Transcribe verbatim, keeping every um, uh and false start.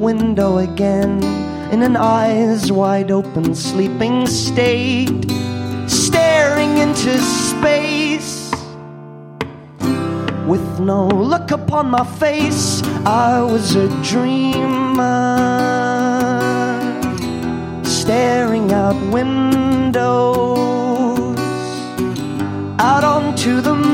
window again, in an eyes wide open sleeping state, staring into space. With no look upon my face, I was a dreamer, staring out windows, out onto the